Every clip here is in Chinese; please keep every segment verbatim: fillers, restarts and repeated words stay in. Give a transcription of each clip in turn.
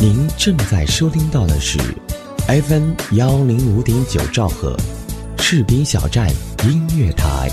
您正在收听到的是 F M 幺零五点九兆赫士兵小站音乐台。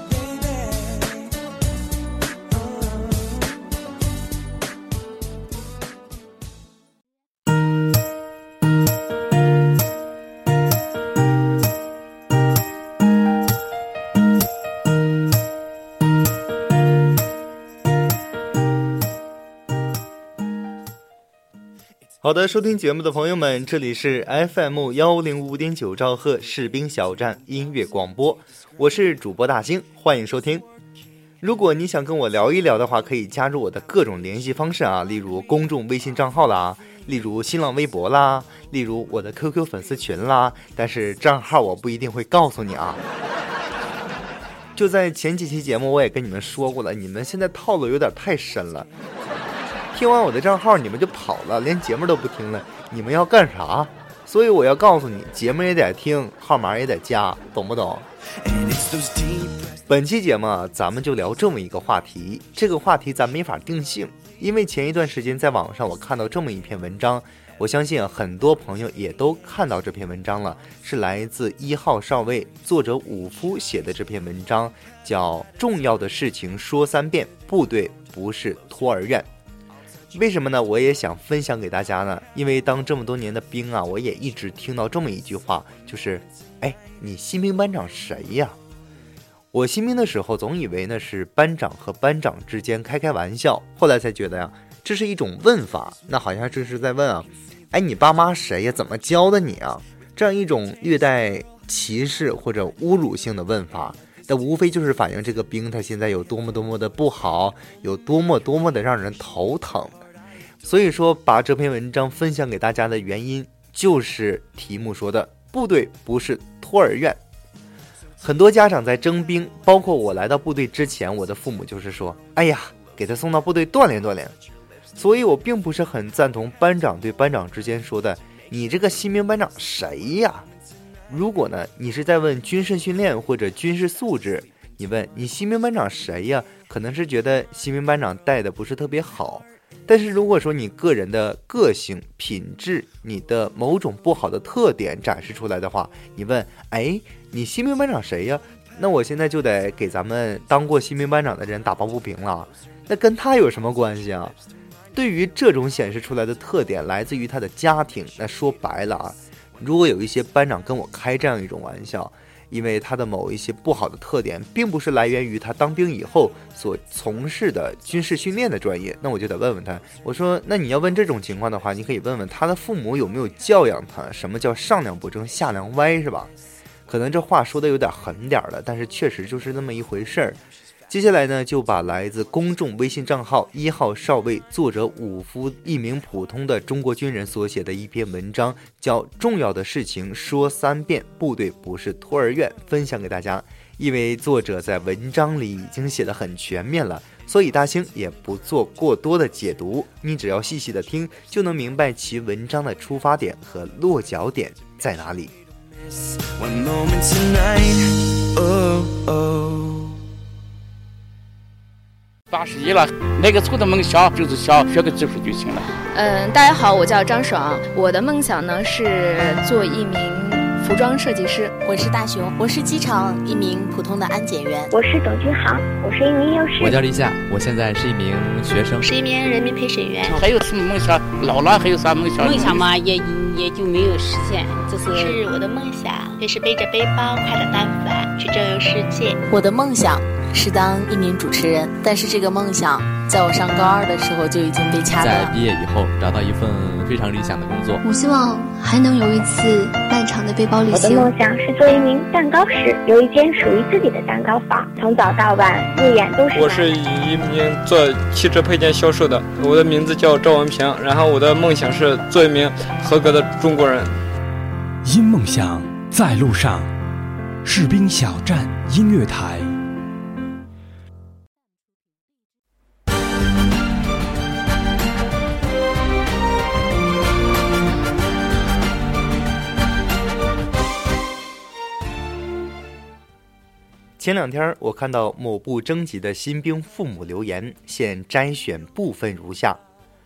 好的，收听节目的朋友们，这里是 F M 幺零五点九兆赫士兵小站音乐广播，我是主播大兴，欢迎收听。如果你想跟我聊一聊的话，可以加入我的各种联系方式啊，例如公众微信账号啦，例如新浪微博啦，例如我的 Q Q 粉丝群啦，但是账号我不一定会告诉你啊。就在前几期节目我也跟你们说过了，你们现在套路有点太深了，听完我的账号你们就跑了，连节目都不听了，你们要干啥？所以我要告诉你，节目也得听，号码也得加，懂不懂？本期节目啊，咱们就聊这么一个话题，这个话题咱没法定性，因为前一段时间在网上我看到这么一篇文章，我相信啊，很多朋友也都看到这篇文章了，是来自一号少尉作者武夫写的这篇文章，叫重要的事情说三遍，部队不是托儿院。为什么呢？我也想分享给大家呢，因为当这么多年的兵啊，我也一直听到这么一句话，就是哎，你新兵班长谁呀？我新兵的时候总以为呢是班长和班长之间开开玩笑，后来才觉得呀，这是一种问法，那好像这是在问啊，哎，你爸妈谁呀？怎么教的你啊？这样一种略带歧视或者侮辱性的问法，但无非就是反映这个兵他现在有多么多么的不好，有多么多么的让人头疼。所以说把这篇文章分享给大家的原因，就是题目说的部队不是托儿院。很多家长在征兵，包括我来到部队之前，我的父母就是说，哎呀，给他送到部队锻炼锻炼。所以我并不是很赞同班长对班长之间说的，你这个新兵班长谁呀？如果呢你是在问军事训练或者军事素质，你问你新兵班长谁呀，可能是觉得新兵班长带的不是特别好。但是如果说你个人的个性品质，你的某种不好的特点展示出来的话，你问哎，你新兵班长谁呀？那我现在就得给咱们当过新兵班长的人打抱不平了，那跟他有什么关系啊？对于这种显示出来的特点来自于他的家庭，那说白了啊，如果有一些班长跟我开这样一种玩笑，因为他的某一些不好的特点并不是来源于他当兵以后所从事的军事训练的专业，那我就得问问他，我说那你要问这种情况的话，你可以问问他的父母有没有教养他什么叫上梁不正下梁歪，是吧？可能这话说的有点狠点了，但是确实就是那么一回事儿。接下来呢，就把来自公众微信账号一号少尉作者武夫，一名普通的中国军人所写的一篇文章，叫重要的事情说三遍，部队不是托儿院，分享给大家。因为作者在文章里已经写得很全面了，所以大兴也不做过多的解读，你只要细细的听，就能明白其文章的出发点和落脚点在哪里。 八十一了，那个初的梦想就是想学个技术就行了。 嗯，大家好，我叫张爽，我的梦想呢是做一名服装设计师。 我是大熊，我是机场一名普通的安检员。 我是董君航，我是一名幼师。 我叫立夏，我现在是一名学生， 是一名人民陪审员。 还有什么梦想？老了还有啥梦想？ 梦想嘛，也也就没有实现。这是是我的梦想，就是背着背包，挎着单反，去周游世界。我的梦想是当一名主持人，但是这个梦想在我上高二的时候就已经被掐断。 在毕业以后找到一份非常理想的工作。 我希望还能有一次漫长的背包旅行。 我的梦想是做一名蛋糕师，有一间属于自己的蛋糕坊，从早到晚入眼都是。 我是一名做汽车配件销售的，我的名字叫赵文平，然后我的梦想是做一名合格的中国人。 因梦想在路上，士兵小站音乐台。 前两天我看到某部征集的新兵父母留言，现摘选部分如下：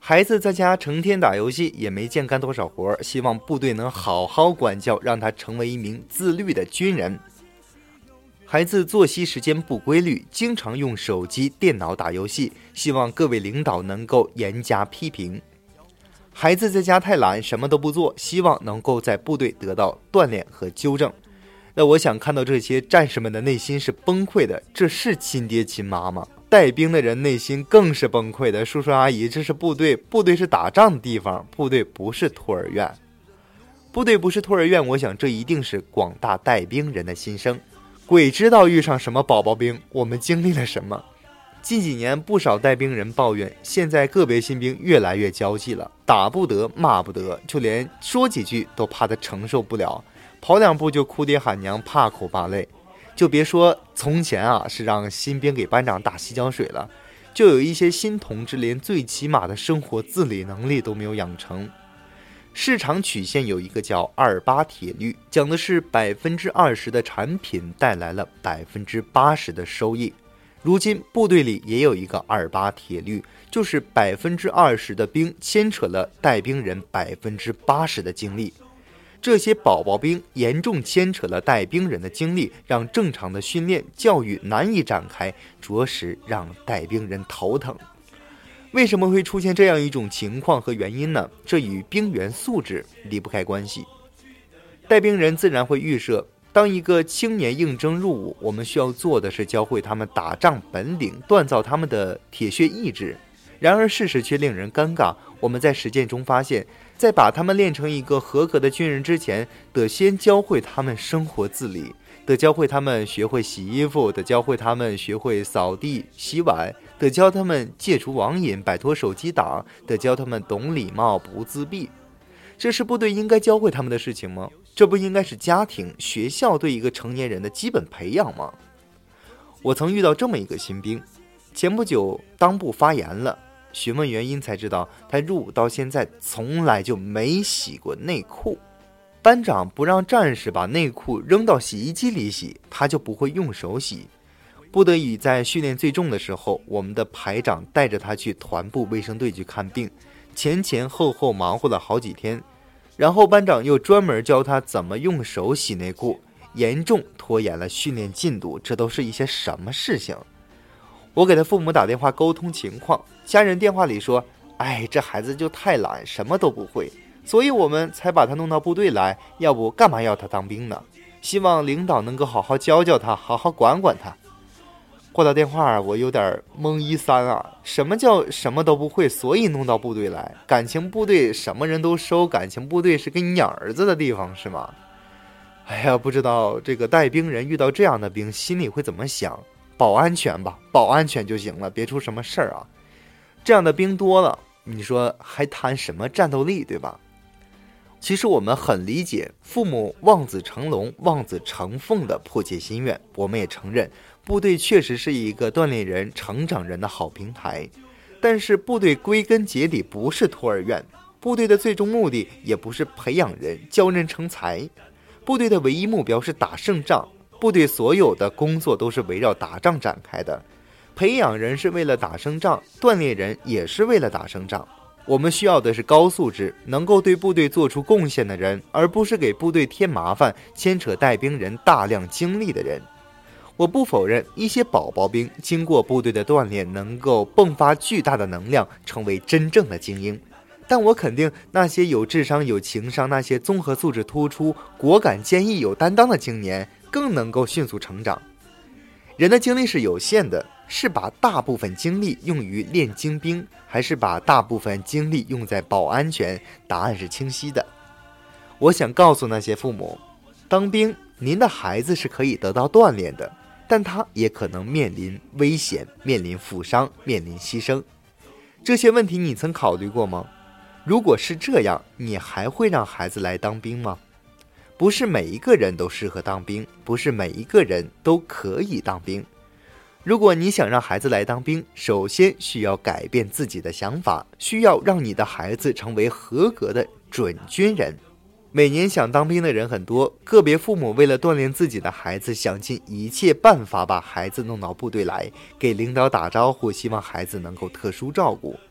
孩子在家成天打游戏，也没见干多少活，希望部队能好好管教，让他成为一名自律的军人。孩子作息时间不规律，经常用手机、电脑打游戏，希望各位领导能够严加批评。孩子在家太懒，什么都不做，希望能够在部队得到锻炼和纠正。那我想看到这些战士们的内心是崩溃的，这是亲爹亲妈吗？带兵的人内心更是崩溃的，叔叔阿姨，这是部队，部队是打仗的地方，部队不是托儿院。部队不是托儿院，我想这一定是广大带兵人的心声。鬼知道遇上什么宝宝兵，我们经历了什么。近几年不少带兵人抱怨，现在个别新兵越来越娇气了，打不得骂不得，就连说几句都怕他承受不了，跑两步就哭爹喊娘，怕苦怕累。就别说从前啊是让新兵给班长打洗脚水了，就有一些新同志连最起码的生活自理能力都没有养成。市场曲线有一个叫二八铁律，讲的是百分之二十的产品带来了百分之八十的收益。如今部队里也有一个二八铁律，就是百分之二十的兵牵扯了带兵人百分之八十的精力。这些宝宝兵严重牵扯了带兵人的精力，让正常的训练教育难以展开，着实让带兵人头疼。为什么会出现这样一种情况和原因呢？这与兵员素质离不开关系。带兵人自然会预设，当一个青年应征入伍，我们需要做的是教会他们打仗本领，锻造他们的铁血意志。然而事实却令人尴尬，我们在实践中发现，在把他们练成一个合格的军人之前，得先教会他们生活自理，得教会他们学会洗衣服，得教会他们学会扫地洗碗，得教他们戒除网瘾，摆脱手机党，得教他们懂礼貌不自闭。这是部队应该教会他们的事情吗？这不应该是家庭学校对一个成年人的基本培养吗？我曾遇到这么一个新兵，前不久裆部发炎了，询问原因才知道，他入伍到现在从来就没洗过内裤。班长不让战士把内裤扔到洗衣机里洗，他就不会用手洗。不得已在训练最重的时候，我们的排长带着他去团部卫生队去看病，前前后后忙活了好几天，然后班长又专门教他怎么用手洗内裤，严重拖延了训练进度。这都是一些什么事情？我给他父母打电话沟通情况，家人电话里说，哎，这孩子就太懒，什么都不会，所以我们才把他弄到部队来，要不干嘛要他当兵呢？希望领导能够好好教教他，好好管管他。挂到电话，我有点懵一三啊，什么叫什么都不会，所以弄到部队来？感情部队什么人都收，感情部队是给你养儿子的地方是吗？哎呀，不知道这个带兵人遇到这样的兵心里会怎么想。保安全吧，保安全就行了，别出什么事儿啊。这样的兵多了，你说还谈什么战斗力，对吧？其实我们很理解父母望子成龙、望子成凤的迫切心愿，我们也承认部队确实是一个锻炼人、成长人的好平台。但是部队归根结底不是托儿院，部队的最终目的也不是培养人、教人成才，部队的唯一目标是打胜仗。部队所有的工作都是围绕打仗展开的，培养人是为了打胜仗，锻炼人也是为了打胜仗。我们需要的是高素质，能够对部队做出贡献的人，而不是给部队添麻烦、牵扯带兵人大量精力的人。我不否认一些宝宝兵经过部队的锻炼，能够迸发巨大的能量，成为真正的精英。但我肯定那些有智商、有情商、那些综合素质突出、果敢坚毅、有担当的青年更能够迅速成长。人的精力是有限的，是把大部分精力用于练精兵，还是把大部分精力用在保安全？答案是清晰的。我想告诉那些父母，当兵，您的孩子是可以得到锻炼的，但他也可能面临危险，面临负伤，面临牺牲。这些问题你曾考虑过吗？如果是这样，你还会让孩子来当兵吗？不是每一个人都适合当兵，不是每一个人都可以当兵。如果你想让孩子来当兵，首先需要改变自己的想法，需要让你的孩子成为合格的准军人。每年想当兵的人很多，个别父母为了锻炼自己的孩子，想尽一切办法把孩子弄到部队来，给领导打招呼，希望孩子能够特殊照顾。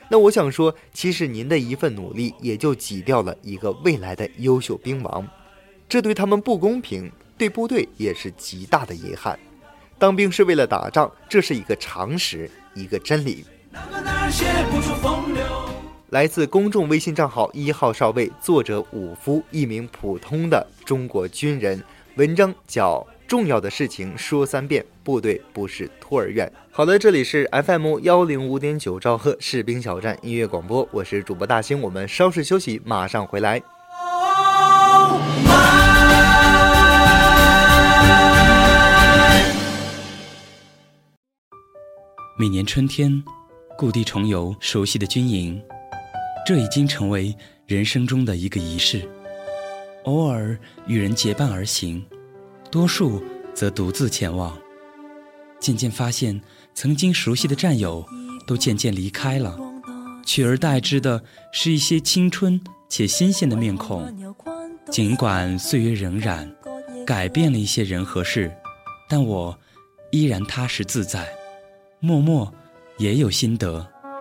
那我想说，其实您的一份努力也就挤掉了一个未来的优秀兵王，这对他们不公平，对部队也是极大的遗憾。当兵是为了打仗，这是一个常识，一个真理。来自公众微信账号一号少尉，作者武夫，一名普通的中国军人，文章叫重要的事情说三遍，部队不是托儿院。好的，这里是 F M 一零五点九 兆赫士兵小站音乐广播，我是主播大兴，我们稍事休息，马上回来。 每年春天，故地重游熟悉的军营，这已经成为人生中的一个仪式。偶尔与人结伴而行，多数则独自前往。渐渐发现，曾经熟悉的战友都渐渐离开了，取而代之的是一些青春且新鲜的面孔。尽管岁月荏苒，改变了一些人和事，但我依然踏实自在，默默也有心得。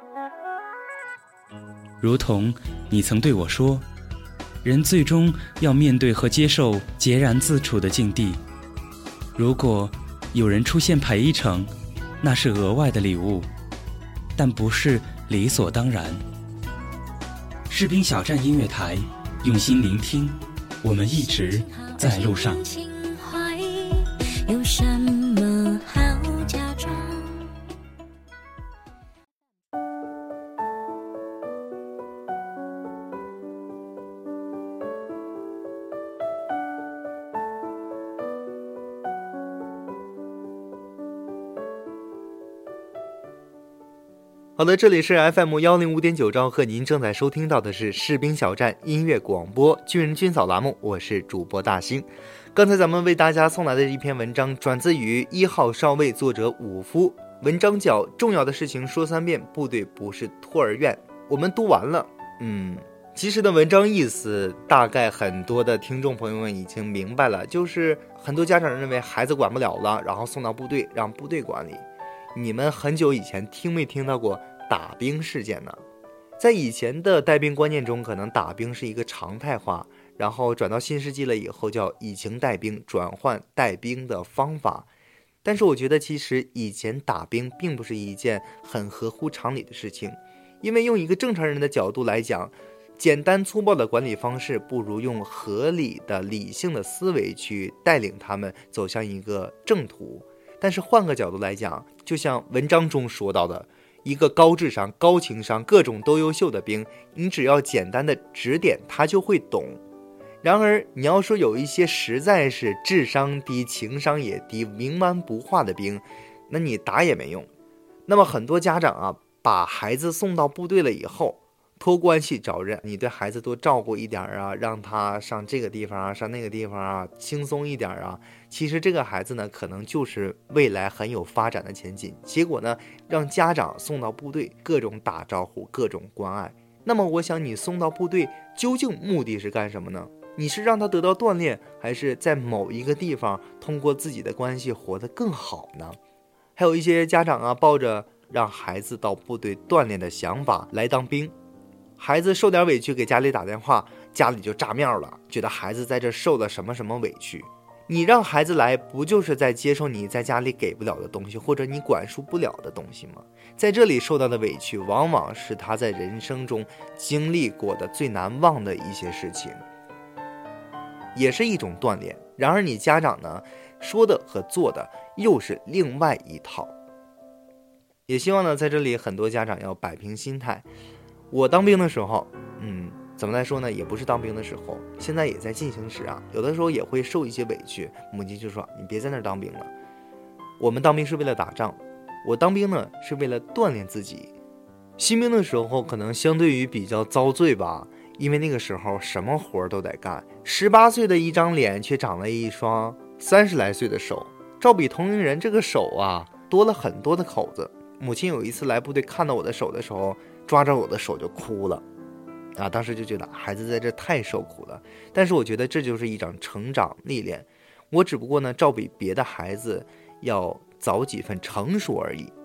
如同你曾对我说，人最终要面对和接受孑然自处的境地。如果有人出现陪一程，那是额外的礼物，但不是理所当然。士兵小站音乐台，用心聆听，我们一直在路上。 有什么好假装？ 好的，这里是 F M 一零五点九 兆赫，您正在收听到的是士兵小站音乐广播军人军嫂栏目，我是主播大兴。刚才咱们为大家送来的一篇文章转自于一号少尉，作者武夫，文章叫重要的事情说三遍，部队不是托儿院。我们读完了，嗯，其实的文章意思大概很多的听众朋友们已经明白了，就是很多家长认为孩子管不了了，然后送到部队让部队管理。你们很久以前听没听到过打兵事件呢？在以前的带兵观念中，可能打兵是一个常态化，然后转到新世纪了以后叫以情带兵，转换带兵的方法。但是我觉得其实以前打兵并不是一件很合乎常理的事情，因为用一个正常人的角度来讲，简单粗暴的管理方式不如用合理的理性的思维去带领他们走向一个正途。但是换个角度来讲，就像文章中说到的，一个高智商、高情商、各种都优秀的兵，你只要简单的指点他就会懂。然而你要说有一些实在是智商低、情商也低、冥顽不化的兵，那你打也没用。那么很多家长啊，把孩子送到部队了以后，托关系找人，你对孩子多照顾一点啊，让他上这个地方啊，上那个地方啊，轻松一点啊。其实这个孩子呢，可能就是未来很有发展的前景。结果呢，让家长送到部队，各种打招呼，各种关爱。那么我想你送到部队，究竟目的是干什么呢？你是让他得到锻炼，还是在某一个地方通过自己的关系活得更好呢？还有一些家长啊，抱着让孩子到部队锻炼的想法来当兵。孩子受点委屈给家里打电话，家里就炸面了，觉得孩子在这受了什么什么委屈。你让孩子来，不就是在接受你在家里给不了的东西，或者你管束不了的东西吗？在这里受到的委屈，往往是他在人生中经历过的最难忘的一些事情，也是一种锻炼。然而你家长呢，说的和做的又是另外一套。也希望呢，在这里很多家长要摆平心态。我当兵的时候，嗯，怎么来说呢？也不是当兵的时候，现在也在进行时啊。有的时候也会受一些委屈，母亲就说：“你别在那儿当兵了。”我们当兵是为了打仗，我当兵呢是为了锻炼自己。新兵的时候可能相对于比较遭罪吧，因为那个时候什么活都得干。十八岁的一张脸，却长了一双三十来岁的手，照比同龄人这个手啊多了很多的口子。母亲有一次来部队看到我的手的时候，抓着我的手就哭了啊！当时就觉得孩子在这太受苦了，但是我觉得这就是一场成长历练。我只不过呢，照比别的孩子要早几分成熟而已。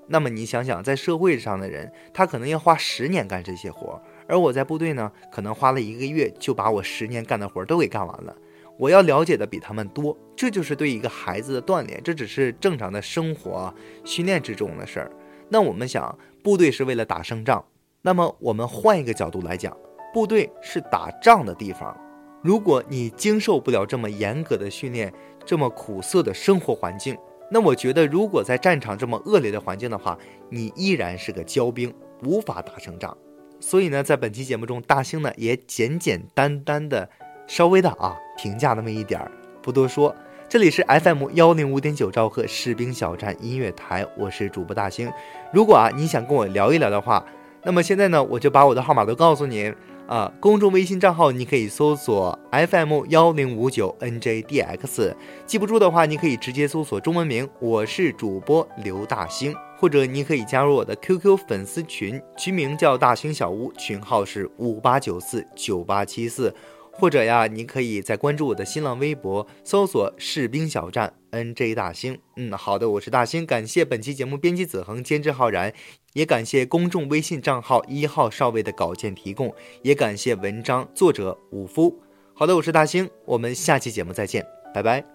那么你想想，在社会上的人，他可能要花十年干这些活，而我在部队呢，可能花了一个月就把我十年干的活都给干完了。我要了解的比他们多，这就是对一个孩子的锻炼，这只是正常的生活训练之中的事儿。那我们想，部队是为了打胜仗，那么我们换一个角度来讲，部队是打仗的地方。如果你经受不了这么严格的训练，这么苦涩的生活环境，那我觉得如果在战场这么恶劣的环境的话，你依然是个骄兵，无法打胜仗。所以呢，在本期节目中，大兴呢也简简单单的稍微的啊评价那么一点儿，不多说。这里是 F M 一零五点九兆赫士兵小站音乐台，我是主播大兴。如果啊你想跟我聊一聊的话，那么现在呢我就把我的号码都告诉您啊，公众微信账号你可以搜索 F M 一零五九 N J D X， 记不住的话你可以直接搜索中文名，我是主播刘大兴，或者你可以加入我的 Q Q 粉丝群，群名叫大兴小屋，群号是五八九四九八七四，或者呀你可以再关注我的新浪微博，搜索士兵小站 N J 大兴。嗯，好的，我是大兴，感谢本期节目编辑子恒，监制浩然，也感谢公众微信账号一号少尉的稿件提供，也感谢文章作者武夫。好的，我是大兴，我们下期节目再见，拜拜。